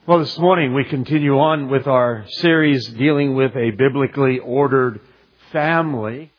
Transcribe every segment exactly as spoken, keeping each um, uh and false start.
Well, this morning we continue on with our series dealing with a biblically ordered family.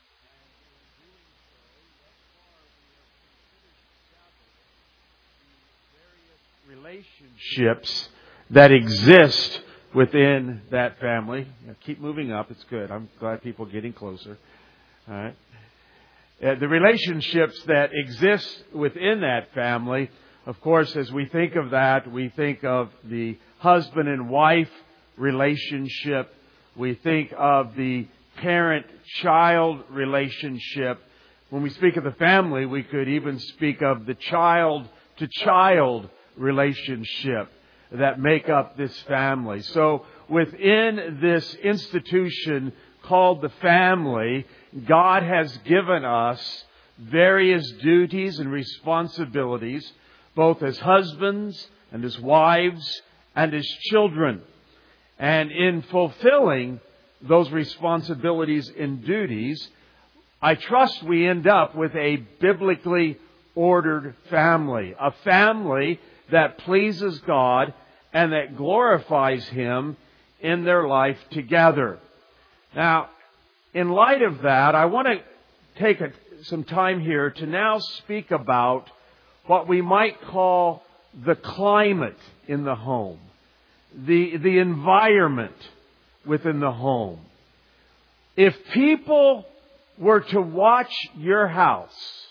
Relationships that exist within that family. Now, keep moving up. It's good. I'm glad people are getting closer. All right. Uh, the relationships that exist within that family. Of course, as we think of that, we think of the husband and wife relationship. We think of the parent-child relationship. When we speak of the family, we could even speak of the child-to-child relationship that make up this family. So within this institution called the family, God has given us various duties and responsibilities, both as husbands and as wives and as children. And in fulfilling those responsibilities and duties, I trust we end up with a biblically ordered family. A family that pleases God and that glorifies Him in their life together. Now, in light of that, I want to take a, some time here to now speak about what we might call the climate in the home, the, the environment within the home. If people were to watch your house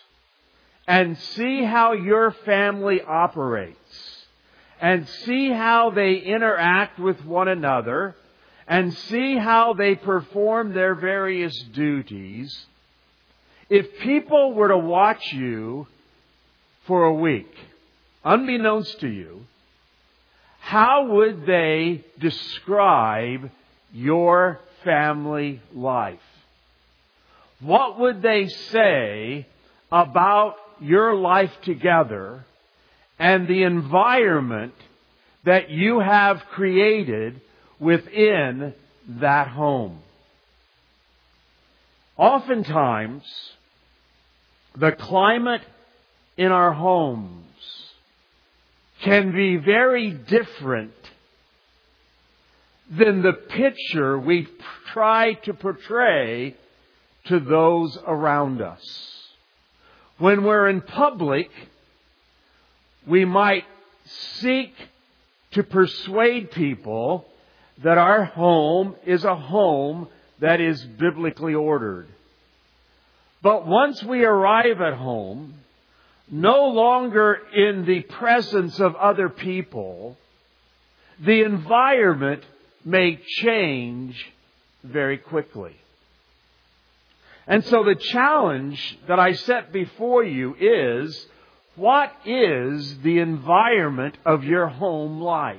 and see how your family operates and see how they interact with one another and see how they perform their various duties, if people were to watch you for a week, unbeknownst to you, how would they describe your family life? What would they say about your life together and the environment that you have created within that home? Oftentimes, the climate in our homes can be very different than the picture we try to portray to those around us. When we're in public, we might seek to persuade people that our home is a home that is biblically ordered. But once we arrive at home, no longer in the presence of other people, the environment may change very quickly. And so the challenge that I set before you is, what is the environment of your home like?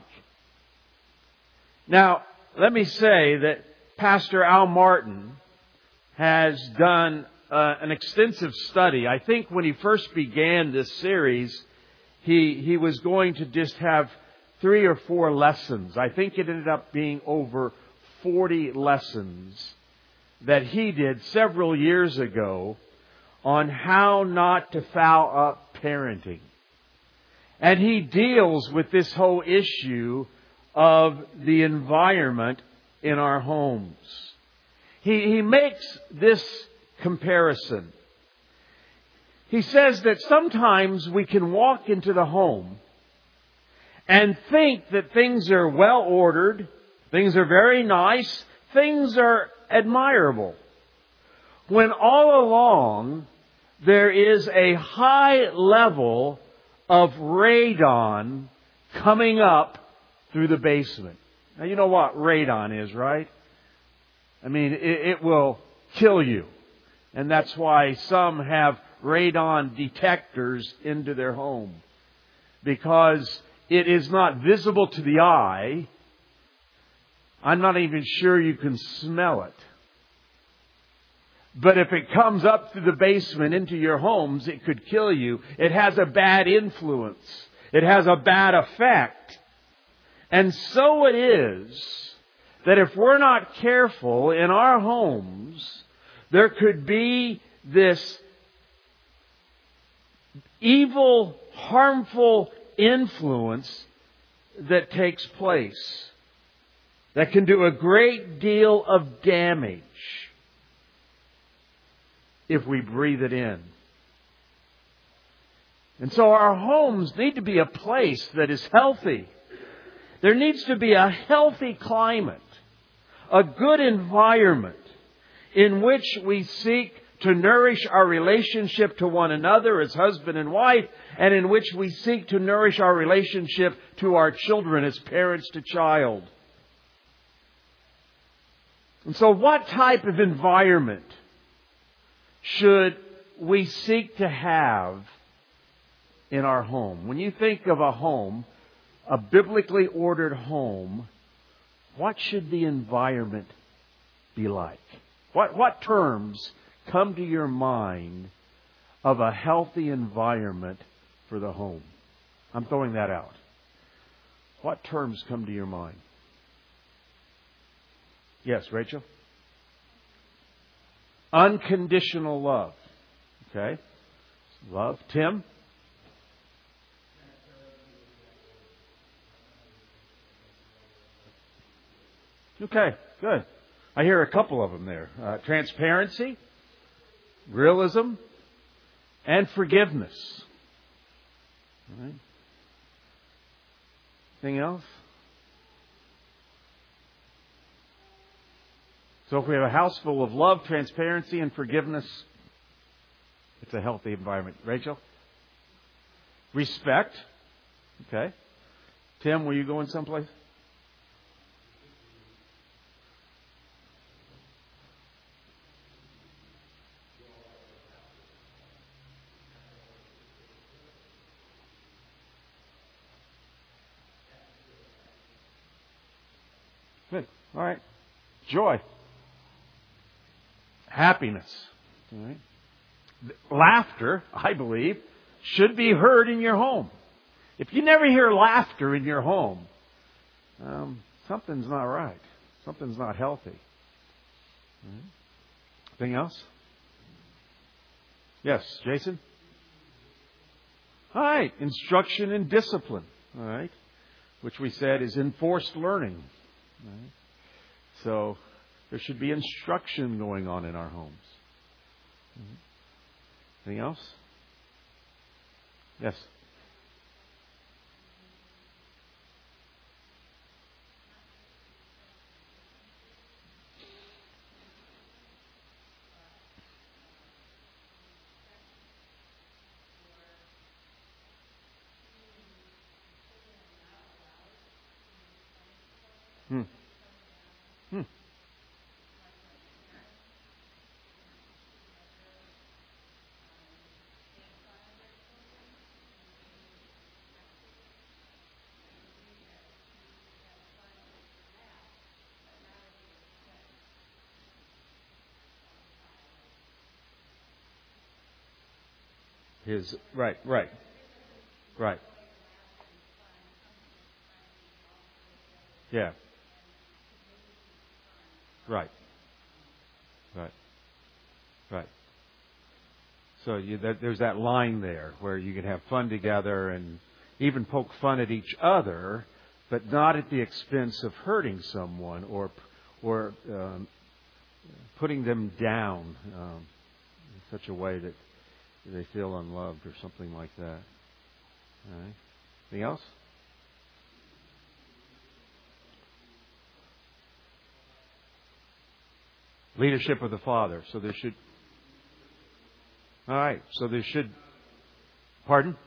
Now, let me say that Pastor Al Martin has done Uh, an extensive study. I think when he first began this series, he he was going to just have three or four lessons. I think it ended up being over forty lessons that he did several years ago on how not to foul up parenting. And he deals with this whole issue of the environment in our homes. He he makes this comparison. He says that sometimes we can walk into the home and think that things are well ordered, things are very nice, things are admirable, when all along there is a high level of radon coming up through the basement. Now you know what radon is, right? I mean, it, it will kill you. And that's why some have radon detectors into their home. Because it is not visible to the eye. I'm not even sure you can smell it. But if it comes up through the basement into your homes, it could kill you. It has a bad influence. It has a bad effect. And so it is that if we're not careful in our homes, there could be this evil, harmful influence that takes place that can do a great deal of damage if we breathe it in. And so our homes need to be a place that is healthy. There needs to be a healthy climate, a good environment in which we seek to nourish our relationship to one another as husband and wife, and in which we seek to nourish our relationship to our children as parents to child. And so what type of environment should we seek to have in our home? When you think of a home, a biblically ordered home, what should the environment be like? What, what terms come to your mind of a healthy environment for the home? I'm throwing that out. What terms come to your mind? Yes, Rachel? Unconditional love. Okay. Love. Tim? Okay, good. I hear a couple of them there. Uh, transparency, realism, and forgiveness. All right. Anything else? So if we have a house full of love, transparency, and forgiveness, it's a healthy environment. Rachel? Respect. Okay. Tim, were you going someplace? Good. All right. Joy. Happiness. All right. Laughter, I believe, should be heard in your home. If you never hear laughter in your home, um, something's not right. Something's not healthy. All right. Anything else? Yes, Jason? All right. Instruction and discipline. All right. Which we said is enforced learning. All right. So there should be instruction going on in our homes. Anything else? Yes. Hmm. Hmm. His right, right, right. Yeah. Right. Right. Right. So you, that, there's that line there where you can have fun together and even poke fun at each other, but not at the expense of hurting someone or or um, putting them down um, in such a way that they feel unloved or something like that. All right. Anything else? Leadership of the Father. So there should... All right. So there should... Pardon?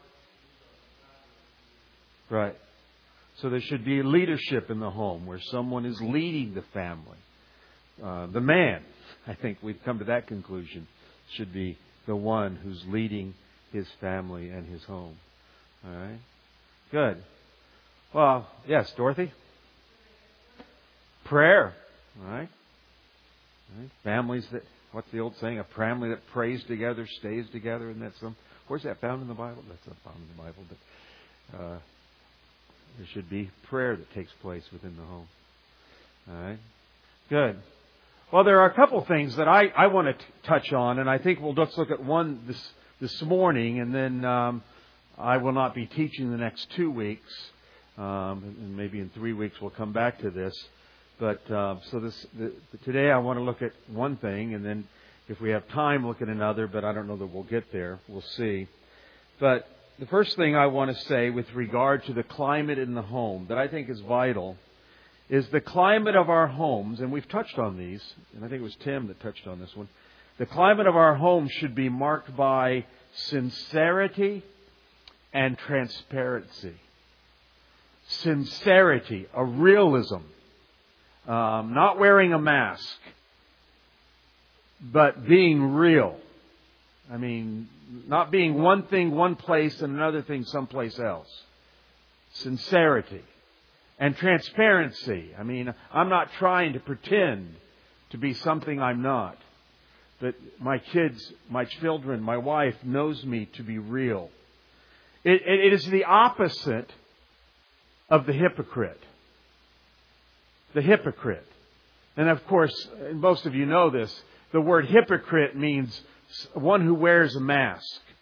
Right. So there should be leadership in the home where someone is leading the family. Uh, the man, I think we've come to that conclusion, should be the one who's leading his family and his home. All right. Good. Well, yes, Dorothy? Prayer. All right. Right? Families that, what's the old saying? A family that prays together stays together. And that's some, where's that found in the Bible? That's not found in the Bible, but uh, there should be prayer that takes place within the home. All right. Good. Well, there are a couple things that I, I want to t- touch on, and I think we'll just look at one this this morning, and then um, I will not be teaching the next two weeks. Um, and maybe in three weeks we'll come back to this. But uh, so this the, today I want to look at one thing, and then if we have time, look at another. But I don't know that we'll get there. We'll see. But the first thing I want to say with regard to the climate in the home that I think is vital is the climate of our homes, and we've touched on these, and I think it was Tim that touched on this one. The climate of our homes should be marked by sincerity and transparency. Sincerity, a realism, um, not wearing a mask, but being real. I mean, not being one thing one place and another thing someplace else. Sincerity and transparency. I mean, I'm not trying to pretend to be something I'm not. But my kids, my children, my wife knows me to be real. It, it is the opposite of the hypocrite. The hypocrite. And of course, most of you know this, the word hypocrite means one who wears a mask.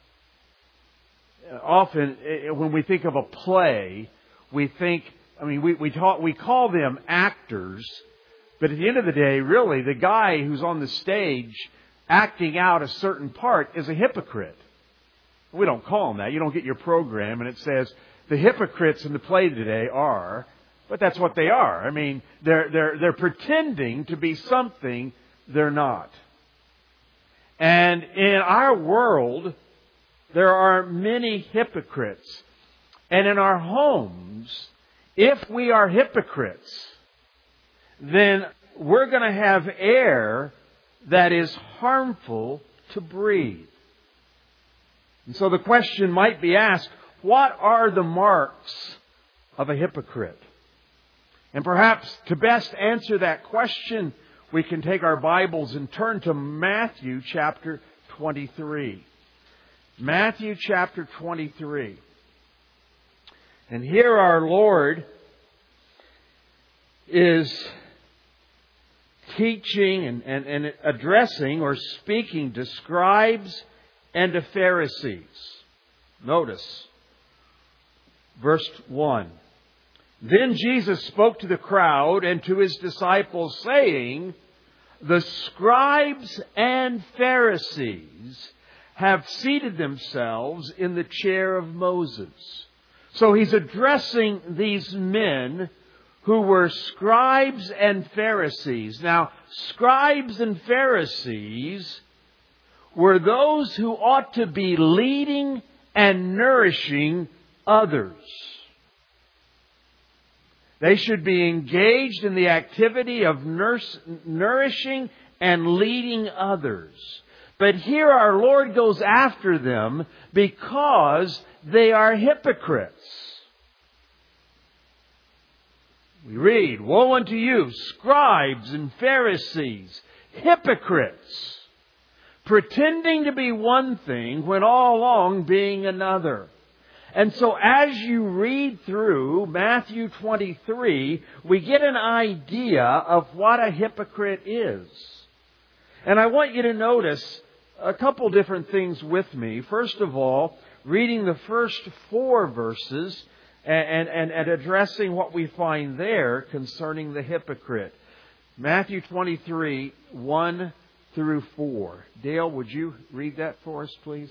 Often, when we think of a play, we think, I mean, we, we, talk, we call them actors, but at the end of the day, really, the guy who's on the stage acting out a certain part is a hypocrite. We don't call them that. You don't get your program and it says, the hypocrites in the play today are, but that's what they are. I mean, they're, they're, they're pretending to be something they're not. And in our world, there are many hypocrites. And in our homes, if we are hypocrites, then we're going to have air that is harmful to breathe. And so the question might be asked, what are the marks of a hypocrite? And perhaps to best answer that question, we can take our Bibles and turn to Matthew chapter twenty-three. Matthew chapter twenty-three. And here our Lord is teaching and, and, and addressing or speaking to scribes and to Pharisees. Notice verse one. Then Jesus spoke to the crowd and to His disciples, saying, the scribes and Pharisees have seated themselves in the chair of Moses. So He's addressing these men who were scribes and Pharisees. Now, scribes and Pharisees were those who ought to be leading and nourishing others. They should be engaged in the activity of nurse, nourishing and leading others. But here our Lord goes after them because they are hypocrites. We read, woe unto you, scribes and Pharisees, hypocrites, pretending to be one thing when all along being another. And so as you read through Matthew twenty-three, we get an idea of what a hypocrite is. And I want you to notice a couple different things with me. First of all, reading the first four verses and, and, and addressing what we find there concerning the hypocrite. Matthew twenty-three, one through four. Dale, would you read that for us, please?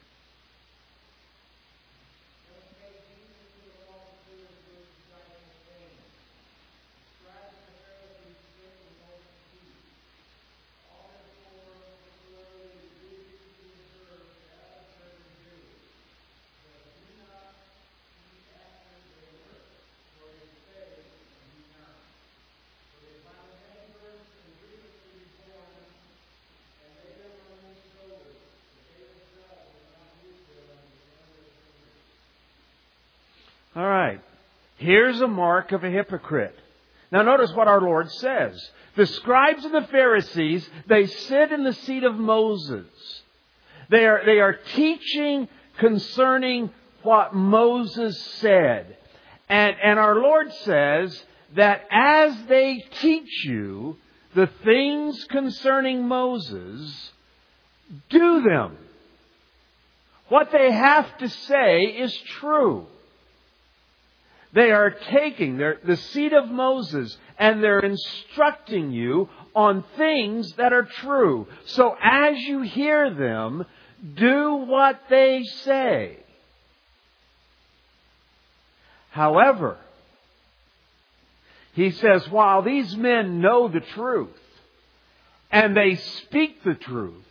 All right. Here's a mark of a hypocrite. Now notice what our Lord says. The scribes and the Pharisees, they sit in the seat of Moses. They are, they are teaching concerning what Moses said. And, and our Lord says that as they teach you the things concerning Moses, do them. What they have to say is true. They are taking their, the seat of Moses and they're instructing you on things that are true. So as you hear them, do what they say. However, he says, while these men know the truth and they speak the truth,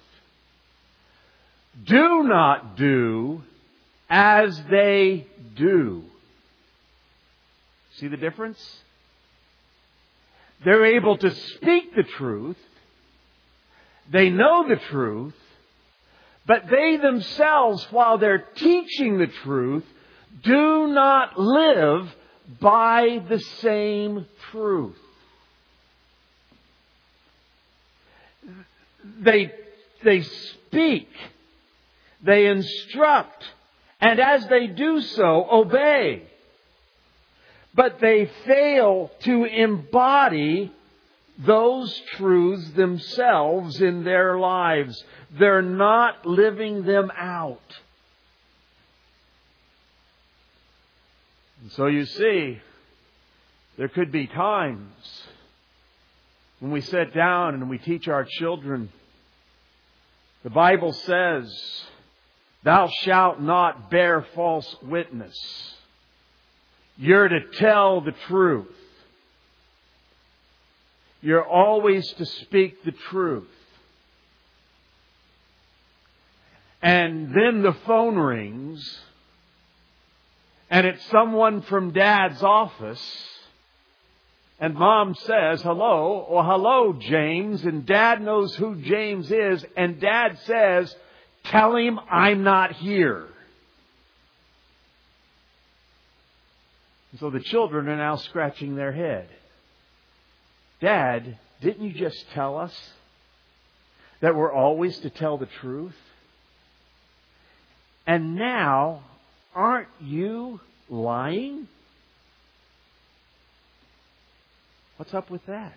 do not do as they do. See the difference? They're able to speak the truth. They know the truth. But they themselves, while they're teaching the truth, do not live by the same truth. They, they speak. They instruct. And as they do so, obey. But they fail to embody those truths themselves in their lives. They're not living them out. And so you see, there could be times when we sit down and we teach our children. The Bible says, "Thou shalt not bear false witness." You're to tell the truth. You're always to speak the truth. And then the phone rings, and it's someone from Dad's office, and Mom says, "Hello," or "Hello, James," and Dad knows who James is, and Dad says, "Tell him I'm not here." So the children are now scratching their head. "Dad, didn't you just tell us that we're always to tell the truth? And now, aren't you lying?" What's up with that?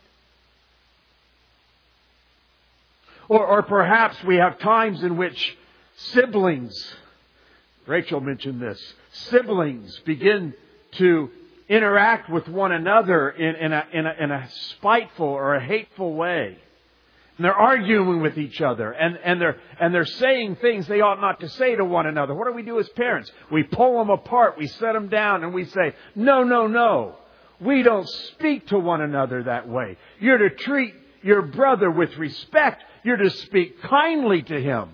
Or, or perhaps we have times in which siblings, Rachel mentioned this, siblings begin to interact with one another in, in, a, in, a, in a spiteful or a hateful way. And they're arguing with each other. And, and, they're, and they're saying things they ought not to say to one another. What do we do as parents? We pull them apart. We set them down and we say, "No, no, no. We don't speak to one another that way. You're to treat your brother with respect. You're to speak kindly to him."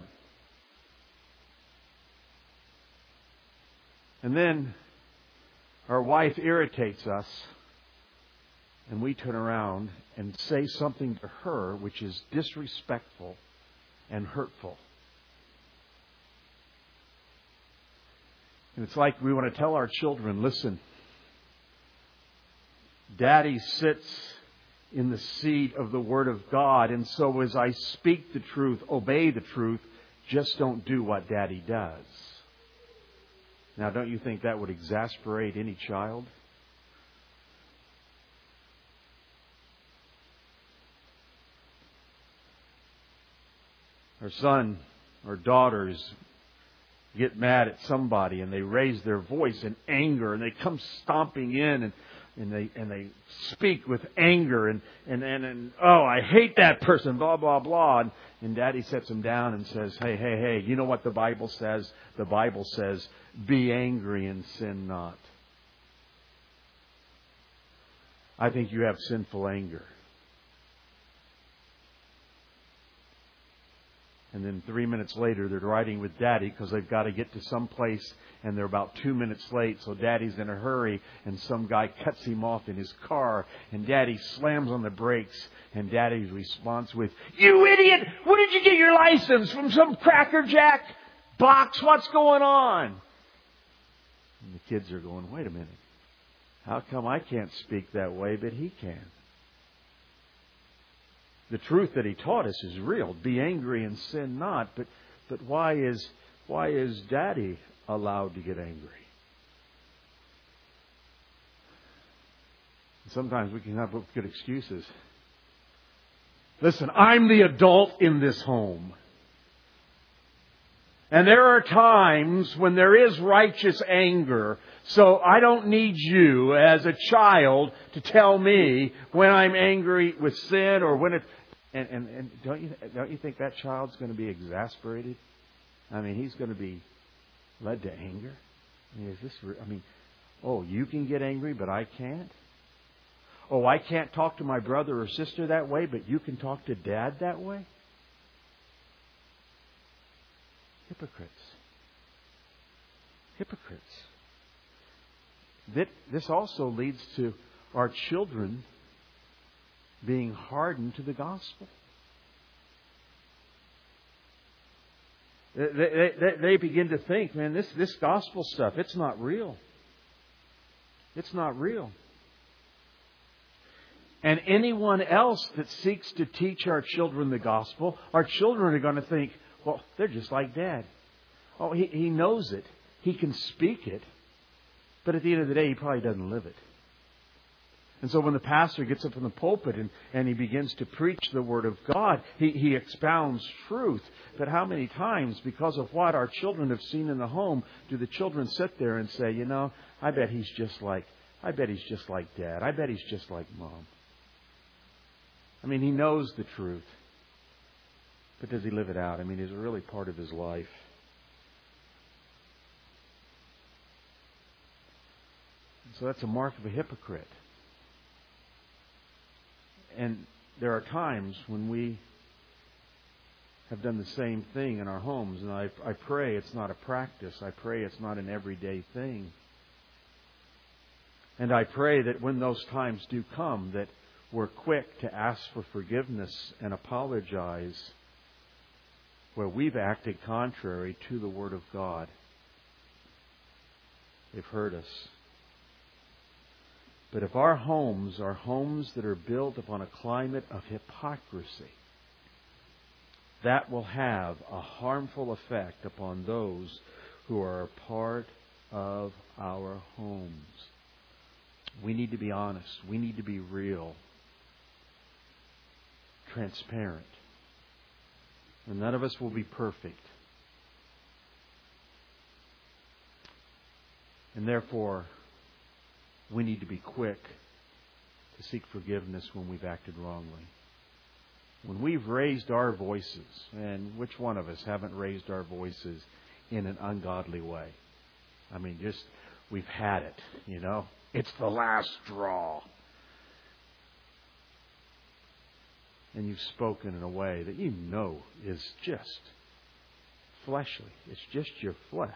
And then our wife irritates us, and we turn around and say something to her which is disrespectful and hurtful. And it's like we want to tell our children, "Listen, Daddy sits in the seat of the Word of God, and so as I speak the truth, obey the truth, just don't do what Daddy does." Now, don't you think that would exasperate any child? Our son or daughters get mad at somebody and they raise their voice in anger and they come stomping in and, and they and they speak with anger and, and, and, and oh, I hate that person, blah, blah, blah. And, and Daddy sets them down and says, hey, hey, hey, you know what the Bible says? The Bible says, "Be angry and sin not." I think you have sinful anger. And then three minutes later, they're riding with Daddy because they've got to get to some place and they're about two minutes late. So Daddy's in a hurry and some guy cuts him off in his car and Daddy slams on the brakes and Daddy responds with, "You idiot! Where did you get your license? From some Cracker Jack box? What's going on?" And the kids are going, "Wait a minute. How come I can't speak that way, but he can?" The truth that he taught us is real. Be angry and sin not. But but why is why is Daddy allowed to get angry? Sometimes we can have good excuses. "Listen, I'm the adult in this home. And there are times when there is righteous anger. So I don't need you as a child to tell me when I'm angry with sin or when it... And, and, and don't you don't you think that child's going to be exasperated? I mean, he's going to be led to anger. I mean, is this? I mean, oh, you can get angry, but I can't. Oh, I can't talk to my brother or sister that way, but you can talk to Dad that way. Hypocrites. Hypocrites. This also leads to our children being hardened to the gospel. They, they, they begin to think, man, this, this gospel stuff, it's not real. It's not real. And anyone else that seeks to teach our children the gospel, our children are going to think, well, they're just like Dad. Oh, he, he knows it. He can speak it. But at the end of the day, he probably doesn't live it. And so when the pastor gets up in the pulpit and, and he begins to preach the Word of God, he, he expounds truth. But how many times, because of what our children have seen in the home, do the children sit there and say, you know, I bet he's just like, I bet he's just like Dad. I bet he's just like Mom. I mean, he knows the truth. But does he live it out? I mean, is it really part of his life? So that's a mark of a hypocrite. And there are times when we have done the same thing in our homes. And I, I pray it's not a practice. I pray it's not an everyday thing. And I pray that when those times do come, that we're quick to ask for forgiveness and apologize where we've acted contrary to the Word of God. They've hurt us. But if our homes are homes that are built upon a climate of hypocrisy, that will have a harmful effect upon those who are a part of our homes. We need to be honest. We need to be real. Transparent. And none of us will be perfect. And therefore, we need to be quick to seek forgiveness when we've acted wrongly. When we've raised our voices, and which one of us haven't raised our voices in an ungodly way? I mean, just, we've had it, you know. It's the last straw. And you've spoken in a way that you know is just fleshly. It's just your flesh.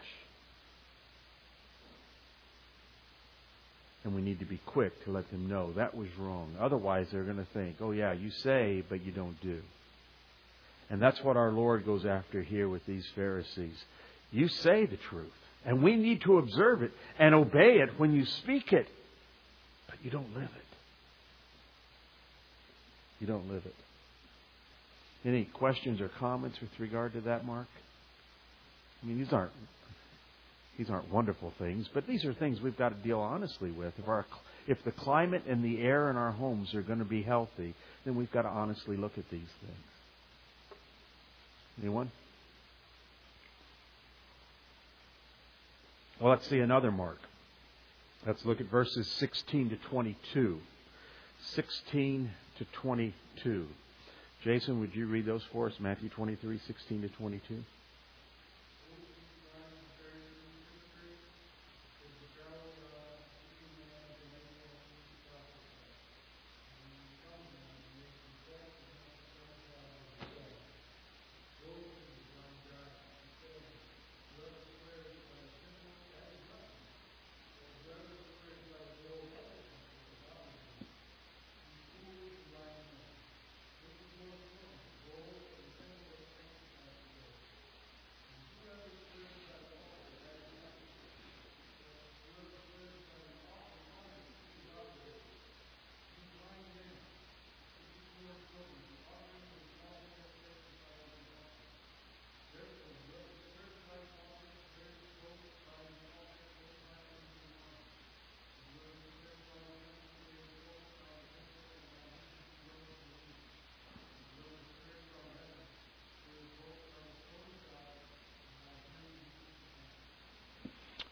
And we need to be quick to let them know that was wrong. Otherwise, they're going to think, oh yeah, you say, but you don't do. And that's what our Lord goes after here with these Pharisees. You say the truth. And we need to observe it and obey it when you speak it. But you don't live it. You don't live it. Any questions or comments with regard to that, Mark? I mean, these aren't these aren't wonderful things, but these are things we've got to deal honestly with. If our if the climate and the air in our homes are going to be healthy, then we've got to honestly look at these things. Anyone? Well, let's see another mark. Let's look at verses sixteen to twenty-two. sixteen to twenty-two. Jason, would you read those for us? Matthew twenty-three, sixteen to twenty-two.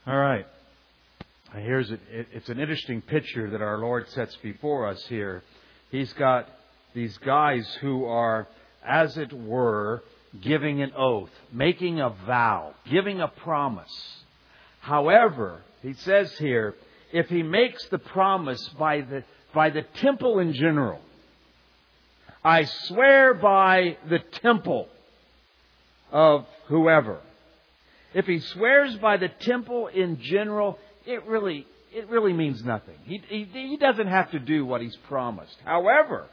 All right. Here's it. It's an interesting picture that our Lord sets before us here. He's got these guys who are, as it were, giving an oath, making a vow, giving a promise. However, he says here, if he makes the promise by the by the temple in general, I swear by the temple of whoever. If he swears by the temple in general, it really it really means nothing. He, he, he doesn't have to do what he's promised. However,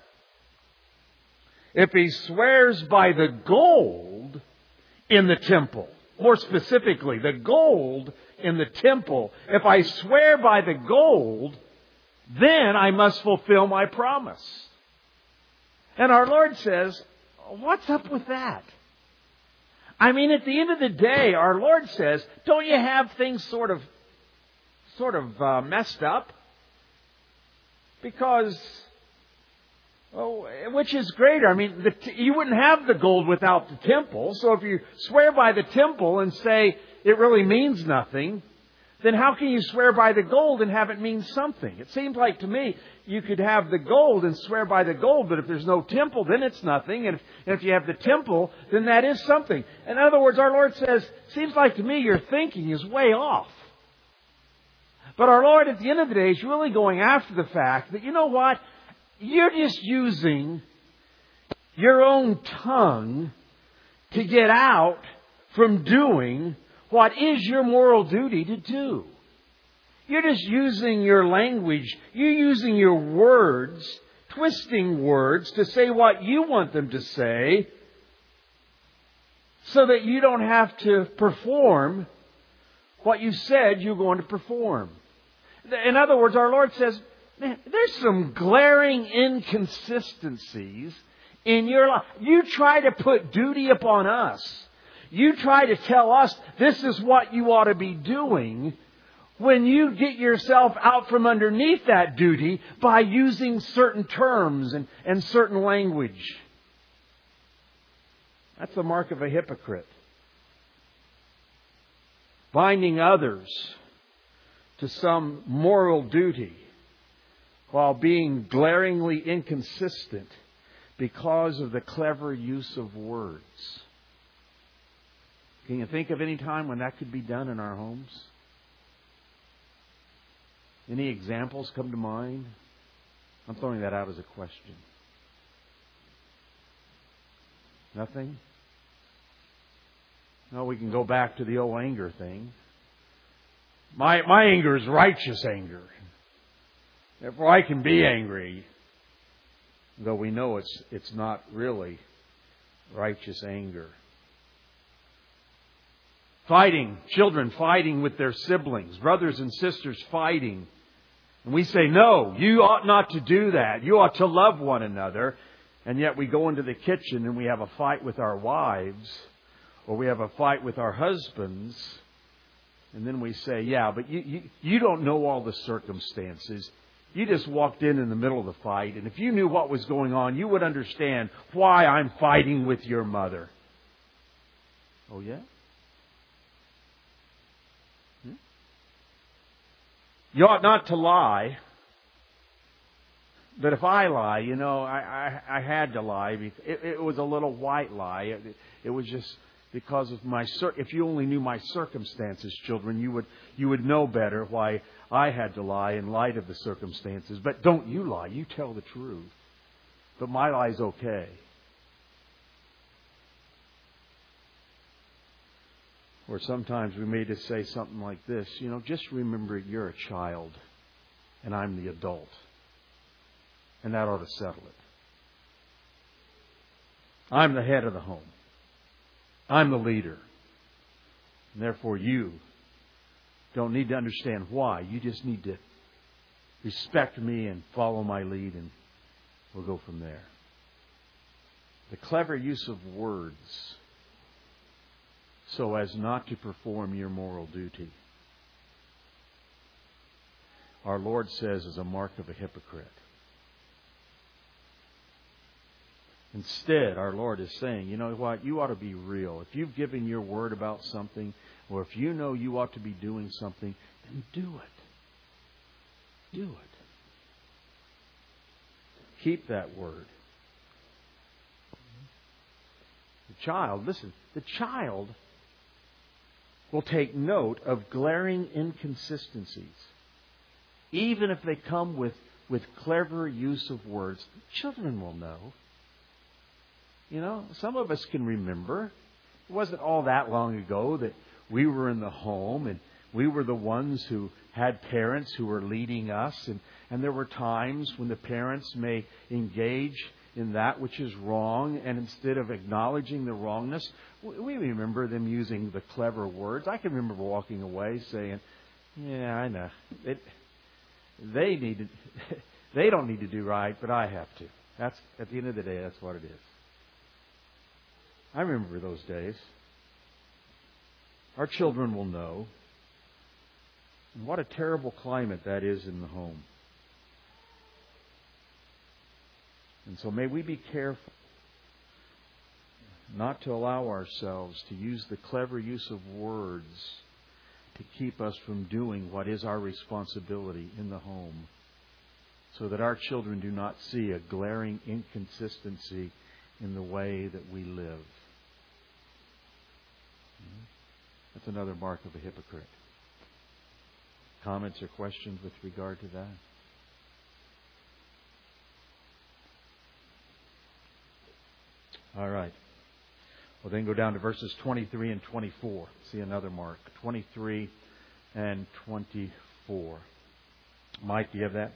if he swears by the gold in the temple, more specifically, the gold in the temple, if I swear by the gold, then I must fulfill my promise. And our Lord says, what's up with that? I mean, at the end of the day, our Lord says, don't you have things sort of, sort of uh, messed up? Because, oh, which is greater? I mean, the t- you wouldn't have the gold without the temple. So if you swear by the temple and say it really means nothing, then how can you swear by the gold and have it mean something? It seems like to me you could have the gold and swear by the gold, but if there's no temple, then it's nothing. And if, and if you have the temple, then that is something. In other words, our Lord says, seems like to me your thinking is way off. But our Lord, at the end of the day, is really going after the fact that, you know what? You're just using your own tongue to get out from doing what is your moral duty to do. You're just using your language. You're using your words, twisting words to say what you want them to say so that you don't have to perform what you said you're going to perform. In other words, our Lord says, man, there's some glaring inconsistencies in your life. You try to put duty upon us. You try to tell us this is what you ought to be doing when you get yourself out from underneath that duty by using certain terms and, and certain language. That's the mark of a hypocrite. Binding others to some moral duty while being glaringly inconsistent because of the clever use of words. Can you think of any time when that could be done in our homes? Any examples come to mind? I'm throwing that out as a question. Nothing? No, we can go back to the old anger thing. My my anger is righteous anger. Therefore, I can be angry, though we know it's it's not really righteous anger. Fighting, children fighting with their siblings, brothers and sisters fighting. And we say, no, you ought not to do that. You ought to love one another. And yet we go into the kitchen and we have a fight with our wives, or we have a fight with our husbands. And then we say, yeah, but you, you, you don't know all the circumstances. You just walked in in the middle of the fight. And if you knew what was going on, you would understand why I'm fighting with your mother. Oh, yeah? Hmm? You ought not to lie. But if I lie, you know, I, I, I had to lie. It, it was a little white lie. It, it was just because of my cir- if you only knew my circumstances, children, you would you would know better why I had to lie in light of the circumstances. But don't you lie. You tell the truth. But my lie's okay. Or sometimes we may just say something like this, you know, just remember you're a child and I'm the adult. And that ought to settle it. I'm the head of the home. I'm the leader. And therefore you don't need to understand why. You just need to respect me and follow my lead, and we'll go from there. The clever use of words so as not to perform your moral duty, our Lord says, is a mark of a hypocrite. Instead, our Lord is saying, you know what? You ought to be real. If you've given your word about something, or if you know you ought to be doing something, then do it. Do it. Keep that word. The child, listen, the child will take note of glaring inconsistencies. Even if they come with, with clever use of words, children will know. You know, some of us can remember. It wasn't all that long ago that we were in the home and we were the ones who had parents who were leading us. And, and there were times when the parents may engage in that which is wrong, and instead of acknowledging the wrongness, we remember them using the clever words. I can remember walking away saying, yeah, I know. It, they need to, they don't need to do right, but I have to. That's at the end of the day, that's what it is. I remember those days. Our children will know. And what a terrible climate that is in the home. And so may we be careful not to allow ourselves to use the clever use of words to keep us from doing what is our responsibility in the home, so that our children do not see a glaring inconsistency in the way that we live. That's another mark of a hypocrite. Comments or questions with regard to that? All right. We'll then go down to verses twenty-three and twenty-four. See another mark. twenty-three and twenty-four. Mike, do you have that?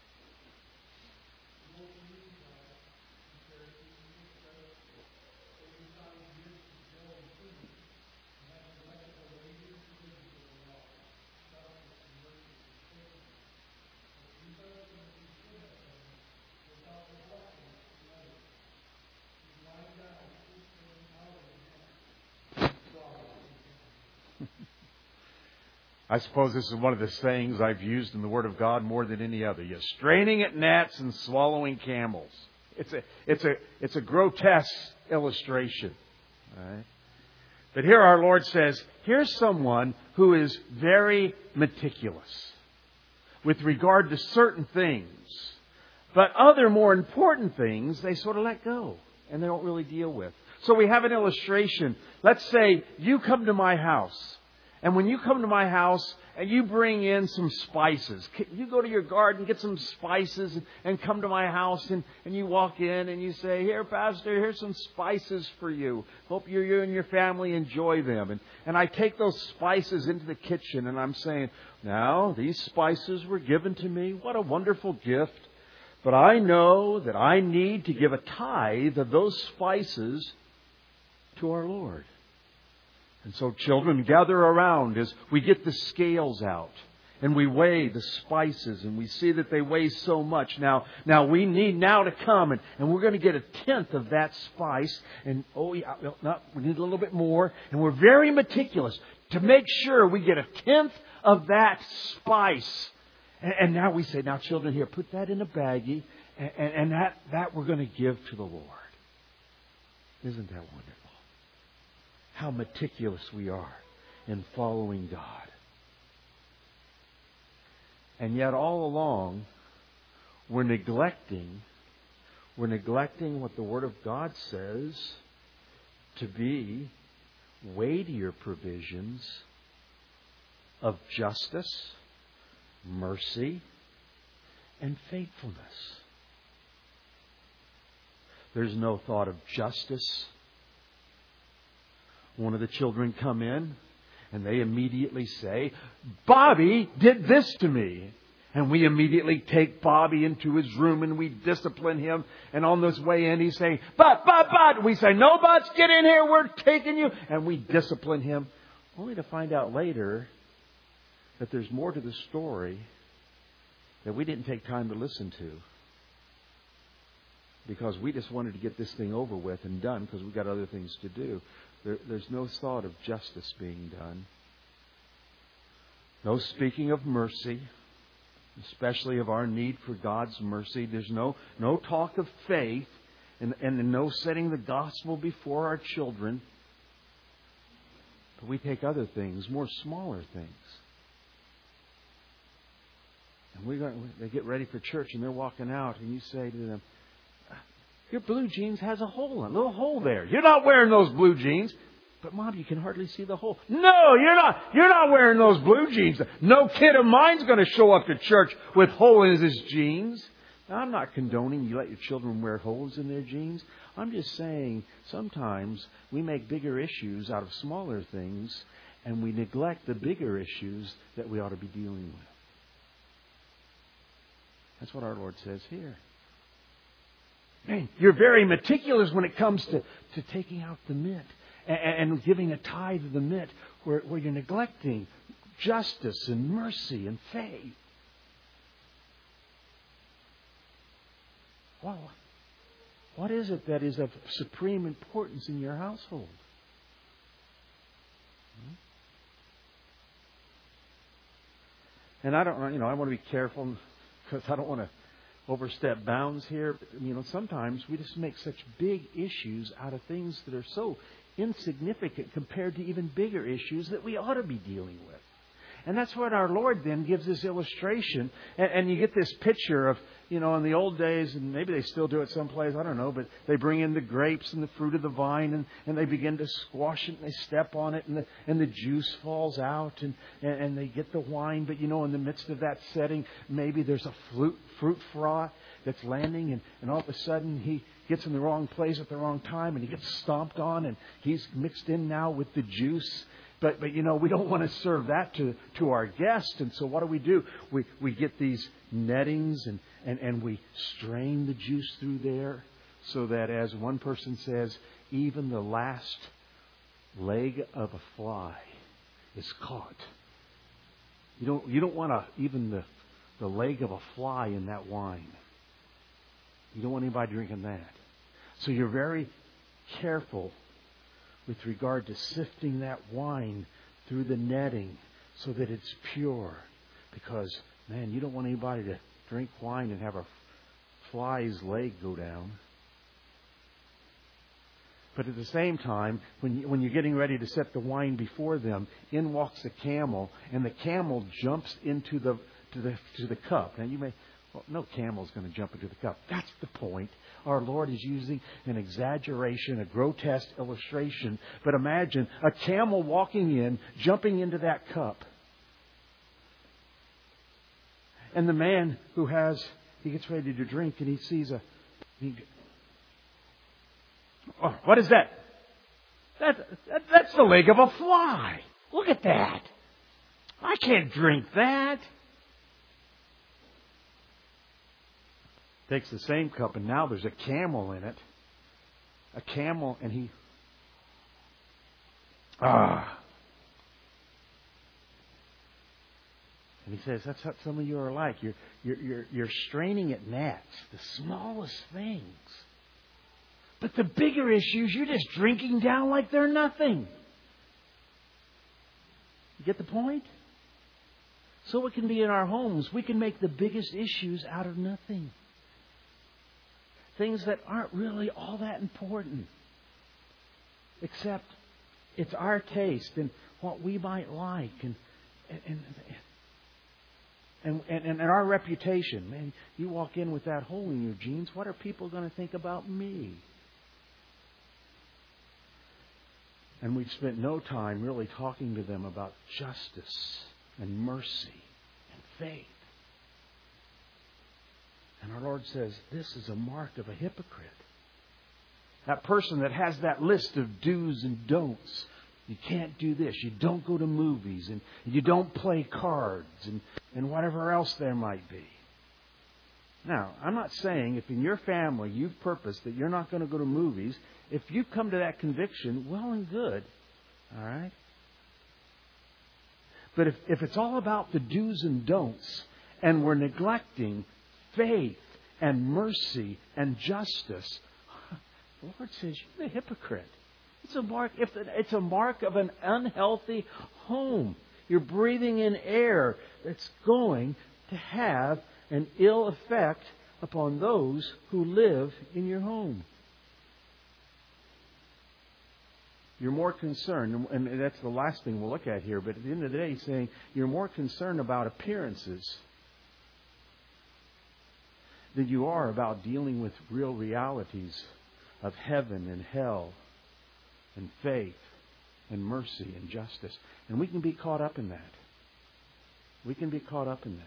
I suppose this is one of the sayings I've used in the Word of God more than any other. You're straining at gnats and swallowing camels. It's a, it's a, it's a grotesque illustration. All right? But here our Lord says, here's someone who is very meticulous with regard to certain things. But other more important things, they sort of let go and they don't really deal with. So we have an illustration. Let's say you come to my house. And when you come to my house and you bring in some spices, you go to your garden, get some spices and come to my house and, and you walk in and you say, here, Pastor, here's some spices for you. Hope you, you and your family enjoy them. And, and I take those spices into the kitchen and I'm saying, now, these spices were given to me. What a wonderful gift. But I know that I need to give a tithe of those spices to our Lord. And so children gather around as we get the scales out and we weigh the spices and we see that they weigh so much. Now, now we need now to come and, and we're going to get a tenth of that spice. And oh yeah, no, we need a little bit more. And we're very meticulous to make sure we get a tenth of that spice. And, and now we say, now children, here, put that in a baggie and, and, and that, that we're going to give to the Lord. Isn't that wonderful? How meticulous we are in following God. And yet all along, we're neglecting, we're neglecting what the Word of God says to be weightier provisions of justice, mercy, and faithfulness. There's no thought of justice. One of the children come in and they immediately say, Bobby did this to me. And we immediately take Bobby into his room and we discipline him. And on this way in, he's saying, but, but, but. We say, no buts, get in here, we're taking you. And we discipline him, only to find out later that there's more to the story that we didn't take time to listen to. Because we just wanted to get this thing over with and done because we've got other things to do. There, there's no thought of justice being done. No speaking of mercy, especially of our need for God's mercy. There's no, no talk of faith and, and no setting the gospel before our children. But we take other things, more smaller things. And we go, they get ready for church and they're walking out and you say to them, your blue jeans has a hole in it, a little hole there. You're not wearing those blue jeans. But Mom, you can hardly see the hole. No, you're not. You're not wearing those blue jeans. No kid of mine's going to show up to church with hole in his jeans. Now, I'm not condoning you let your children wear holes in their jeans. I'm just saying sometimes we make bigger issues out of smaller things and we neglect the bigger issues that we ought to be dealing with. That's what our Lord says here. Man, you're very meticulous when it comes to, to taking out the mint and, and giving a tithe of the mint where, where you're neglecting justice and mercy and faith. Well, what is it that is of supreme importance in your household? And I don't, you know, I want to be careful because I don't want to overstep bounds here. But, you know, sometimes we just make such big issues out of things that are so insignificant compared to even bigger issues that we ought to be dealing with. And that's what our Lord then gives this illustration. And, and you get this picture of, you know, in the old days, and maybe they still do it someplace, I don't know, but they bring in the grapes and the fruit of the vine and, and they begin to squash it and they step on it and the, and the juice falls out and, and, and they get the wine. But, you know, in the midst of that setting, maybe there's a fruit, fruit fry that's landing and, and all of a sudden he gets in the wrong place at the wrong time and he gets stomped on and he's mixed in now with the juice. But, but you know, we don't want to serve that to, to our guests. And so what do we do? We we get these nettings and, and, and we strain the juice through there so that, as one person says, even the last leg of a fly is caught. You don't you don't want to, even the, the leg of a fly in that wine. You don't want anybody drinking that. So you're very careful with regard to sifting that wine through the netting so that it's pure. Because, man, you don't want anybody to drink wine and have a fly's leg go down. But at the same time, when, you, when you're getting ready to set the wine before them, in walks a camel, and the camel jumps into the to the to the cup. Now you may, well, no camel's going to jump into the cup. That's the point. Our Lord is using an exaggeration, a grotesque illustration. But imagine a camel walking in, jumping into that cup. And the man who has, he gets ready to drink and he sees a, he, oh, what is that? That, that? That's the leg of a fly. Look at that. I can't drink that. Takes the same cup and now there's a camel in it. A camel and he... Ah. And he says, that's what some of you are like. You're, you're, you're, you're straining at gnats, the smallest things. But the bigger issues, you're just drinking down like they're nothing. You get the point? So it can be in our homes. We can make the biggest issues out of nothing. Things that aren't really all that important. Except it's our taste and what we might like and and and, and, and our reputation. Man, you walk in with that hole in your jeans, what are people going to think about me? And we've spent no time really talking to them about justice and mercy and faith. And our Lord says, this is a mark of a hypocrite. That person that has that list of do's and don'ts. You can't do this. You don't go to movies. And you don't play cards. And, and whatever else there might be. Now, I'm not saying if in your family you've purposed that you're not going to go to movies. If you come to that conviction, well and good. All right? But if, if it's all about the do's and don'ts. And we're neglecting faith and mercy and justice. The Lord says, you're a hypocrite. It's a mark. If it's a mark of an unhealthy home. You're breathing in air that's going to have an ill effect upon those who live in your home. You're more concerned, and that's the last thing we'll look at here, but at the end of the day, he's saying you're more concerned about appearances than you are about dealing with real realities of heaven and hell and faith and mercy and justice. And we can be caught up in that. We can be caught up in that.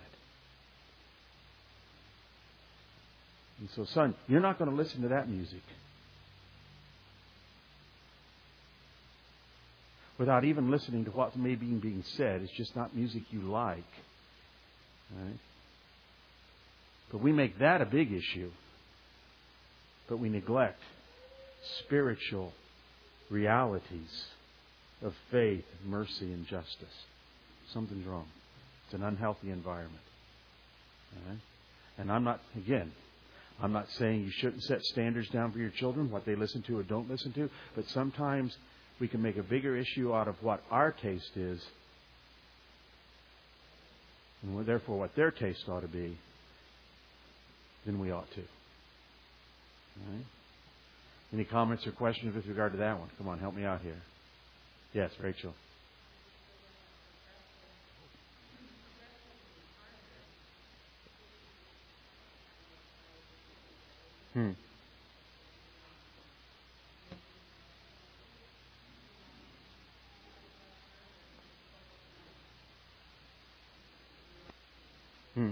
And so, son, you're not going to listen to that music without even listening to what may be being said. It's just not music you like. Right? But we make that a big issue. But we neglect spiritual realities of faith, mercy, and justice. Something's wrong. It's an unhealthy environment. All right? And I'm not, again, I'm not saying you shouldn't set standards down for your children, what they listen to or don't listen to, but sometimes we can make a bigger issue out of what our taste is, and therefore what their taste ought to be, than we ought to. All right? Any comments or questions with regard to that one? Come on, help me out here. Yes, Rachel. Hmm. Hmm.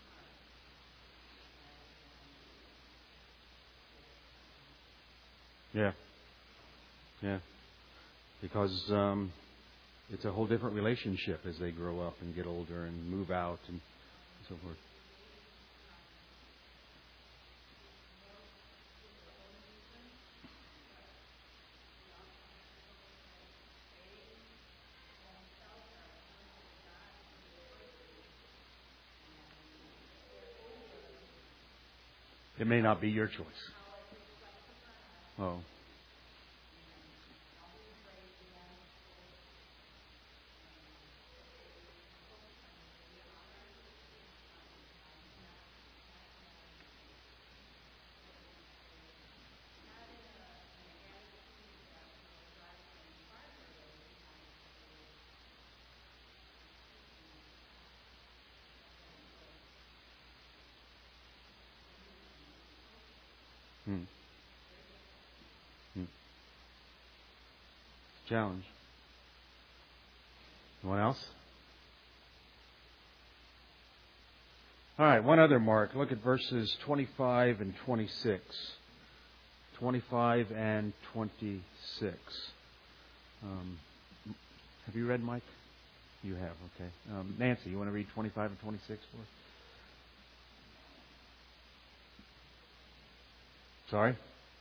Yeah. Yeah. Because um, it's a whole different relationship as they grow up and get older and move out and so forth. It may not be your choice. Oh. Hmm. Hmm. Challenge. Anyone else? All right, one other mark. Look at verses twenty-five and twenty-six. twenty-five and twenty-six. Um, have you read, Mike? You have, okay. Um, Nancy, you want to read twenty-five and twenty-six for us? Sorry?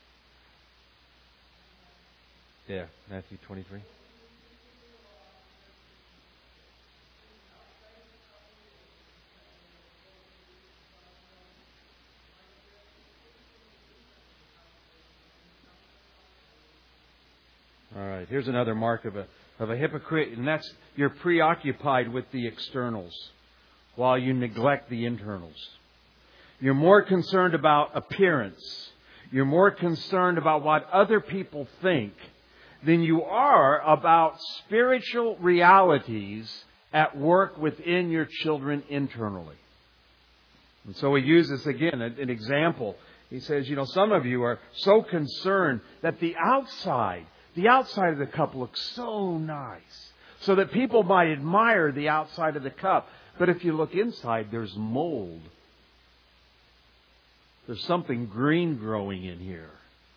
Yeah, Matthew twenty-three. All right, here's another mark of a of a hypocrite, and that's you're preoccupied with the externals while you neglect the internals. You're more concerned about appearance. You're more concerned about what other people think than you are about spiritual realities at work within your children internally. And so he uses, again, an example. He says, you know, some of you are so concerned that the outside, the outside of the cup looks so nice, so that people might admire the outside of the cup. But if you look inside, there's mold. There's something green growing in here.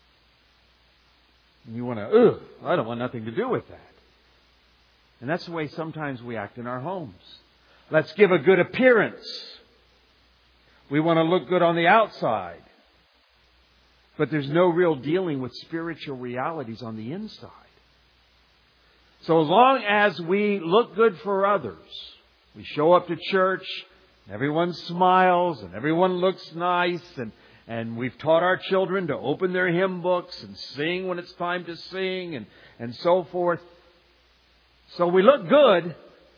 And you want to, ugh, I don't want nothing to do with that. And that's the way sometimes we act in our homes. Let's give a good appearance. We want to look good on the outside. But there's no real dealing with spiritual realities on the inside. So as long as we look good for others, we show up to church, everyone smiles and everyone looks nice, and, and we've taught our children to open their hymn books and sing when it's time to sing and, and so forth. So we look good.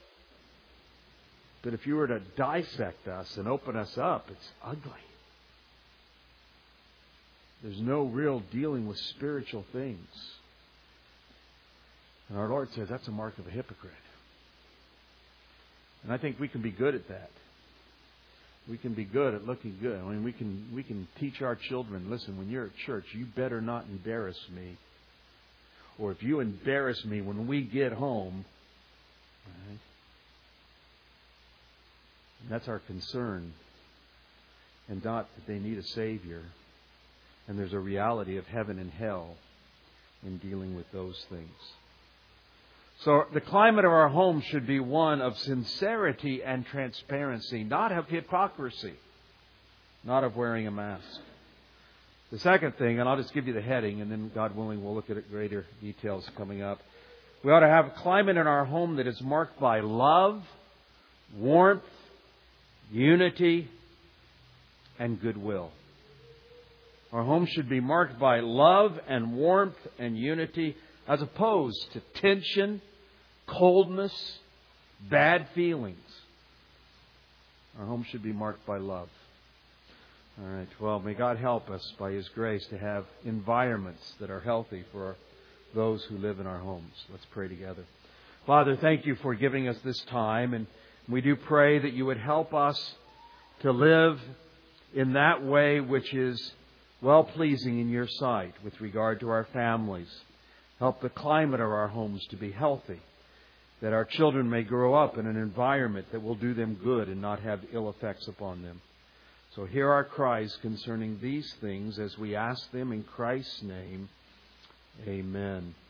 But if you were to dissect us and open us up, it's ugly. There's no real dealing with spiritual things. And our Lord says that's a mark of a hypocrite. And I think we can be good at that. We can be good at looking good. I mean, we can we can teach our children, listen, when you're at church, you better not embarrass me. Or if you embarrass me when we get home, right? And that's our concern. And not that they need a Savior. And there's a reality of heaven and hell in dealing with those things. So the climate of our home should be one of sincerity and transparency, not of hypocrisy, not of wearing a mask. The second thing, and I'll just give you the heading, and then God willing we'll look at it greater details coming up. We ought to have a climate in our home that is marked by love, warmth, unity, and goodwill. Our home should be marked by love and warmth and unity, as opposed to tension, coldness, bad feelings. Our home should be marked by love. All right, well, may God help us by His grace to have environments that are healthy for those who live in our homes. Let's pray together. Father, thank You for giving us this time, and we do pray that You would help us to live in that way which is well-pleasing in Your sight with regard to our families. Help the climate of our homes to be healthy, that our children may grow up in an environment that will do them good and not have ill effects upon them. So hear our cries concerning these things as we ask them in Christ's name. Amen.